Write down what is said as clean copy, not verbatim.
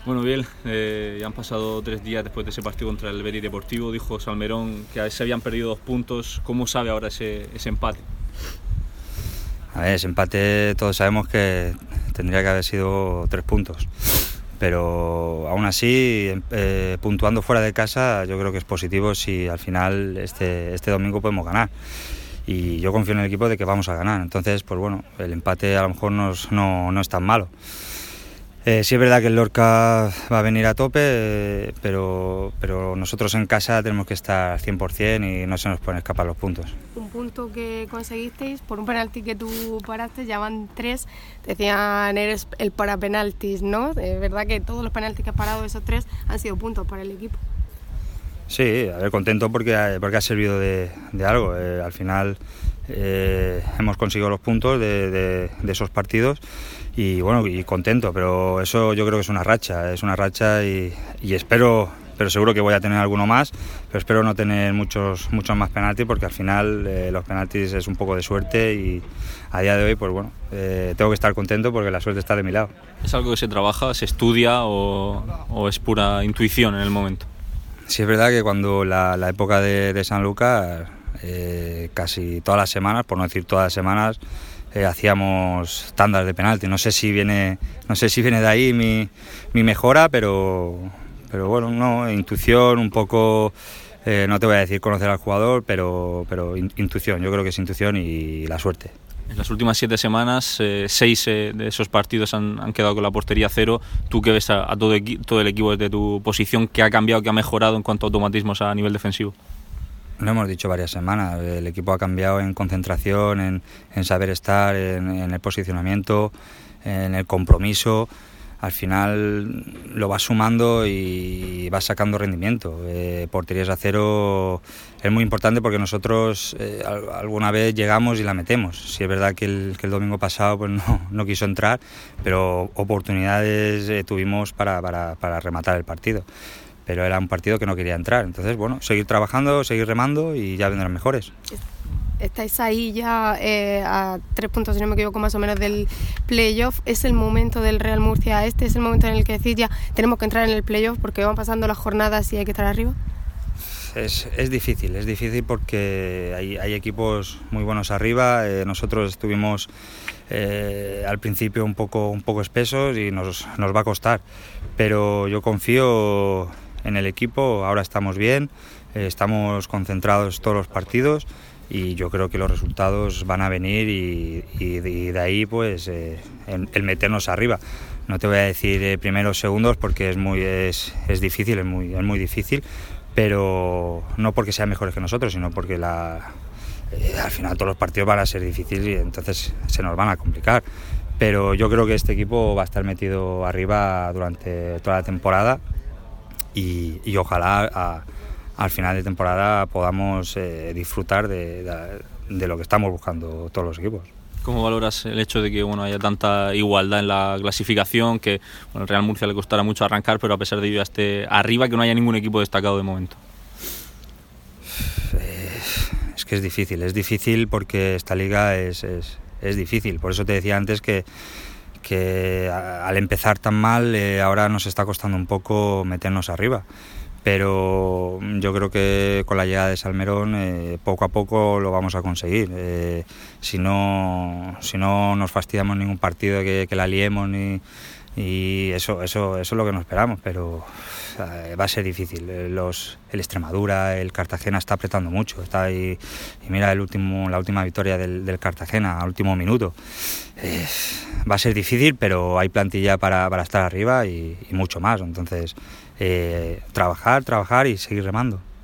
Bueno, Biel, ya han pasado 3 días después de ese partido contra el Betis Deportivo. Dijo Salmerón que se habían perdido 2 puntos. ¿Cómo sabe ahora ese empate? A ver, ese empate todos sabemos que tendría que haber sido 3 puntos. Pero aún así, puntuando fuera de casa, yo creo que es positivo si al final este domingo podemos ganar. Y yo confío en el equipo de que vamos a ganar. Entonces, pues bueno, el empate a lo mejor no es tan malo. Sí es verdad que el Lorca va a venir a tope, pero nosotros en casa tenemos que estar 100% y no se nos pueden escapar los puntos. Un punto que conseguisteis por un penalti que tú paraste, ya van 3, te decían eres el para penaltis, ¿no? Es verdad que todos los penaltis que has parado, esos 3, han sido puntos para el equipo. Sí, a ver, contento porque ha servido de algo. Al final hemos conseguido los puntos de esos partidos y bueno, y contento, pero eso yo creo que es una racha y espero, pero seguro que voy a tener alguno más, pero espero no tener muchos más penaltis, porque al final los penaltis es un poco de suerte y a día de hoy pues bueno, tengo que estar contento porque la suerte está de mi lado. ¿Es algo que se trabaja, se estudia o es pura intuición en el momento? Sí, es verdad que cuando la época de Sanlúcar, casi todas las semanas, por no decir todas las semanas, hacíamos tandas de penalti. No sé si viene de ahí mi mejora, pero bueno, no, intuición, un poco, no te voy a decir conocer al jugador, pero intuición, yo creo que es intuición y la suerte. En las últimas 7 semanas, 6 de esos partidos han quedado con la portería 0. ¿Tú qué ves a todo el equipo desde tu posición? ¿Qué ha cambiado, qué ha mejorado en cuanto a automatismos a nivel defensivo? Lo hemos dicho varias semanas, el equipo ha cambiado en concentración, en saber estar, en el posicionamiento, en el compromiso. Al final lo vas sumando y vas sacando rendimiento. Porterías a 0 es muy importante porque nosotros alguna vez llegamos y la metemos. Sí es verdad que el domingo pasado pues no quiso entrar, pero oportunidades tuvimos para rematar el partido. Pero era un partido que no quería entrar. Entonces, bueno, seguir trabajando, seguir remando y ya vendrán mejores. Estáis ahí ya a 3 puntos, si no me equivoco, más o menos del playoff. ¿Es el momento del Real Murcia? ¿Es el momento en el que decís ya tenemos que entrar en el playoff porque van pasando las jornadas y hay que estar arriba? Es difícil porque hay equipos muy buenos arriba. Nosotros estuvimos al principio un poco espesos y nos va a costar. Pero yo confío en el equipo, ahora estamos bien, estamos concentrados todos los partidos y yo creo que los resultados van a venir y de ahí pues el meternos arriba. No te voy a decir primeros, segundos porque es difícil, es muy difícil, pero no porque sean mejores que nosotros, sino porque al final todos los partidos van a ser difíciles y entonces se nos van a complicar. Pero yo creo que este equipo va a estar metido arriba durante toda la temporada y ojalá al final de temporada podamos disfrutar de lo que estamos buscando todos los equipos. ¿Cómo valoras el hecho de que haya tanta igualdad en la clasificación, que al Real Murcia le costará mucho arrancar, pero a pesar de ello esté arriba, que no haya ningún equipo destacado de momento? Es que es difícil porque esta liga es difícil. Por eso te decía antes que al empezar tan mal ahora nos está costando un poco meternos arriba. Pero yo creo que con la llegada de Salmerón poco a poco lo vamos a conseguir. Si no nos fastidiamos ningún partido que la liemos y eso es lo que nos esperamos, pero va a ser difícil. El Extremadura, el Cartagena está apretando mucho, está ahí, y mira la última victoria del Cartagena al último minuto. Va a ser difícil, pero hay plantilla para estar arriba y mucho más, entonces trabajar y seguir remando.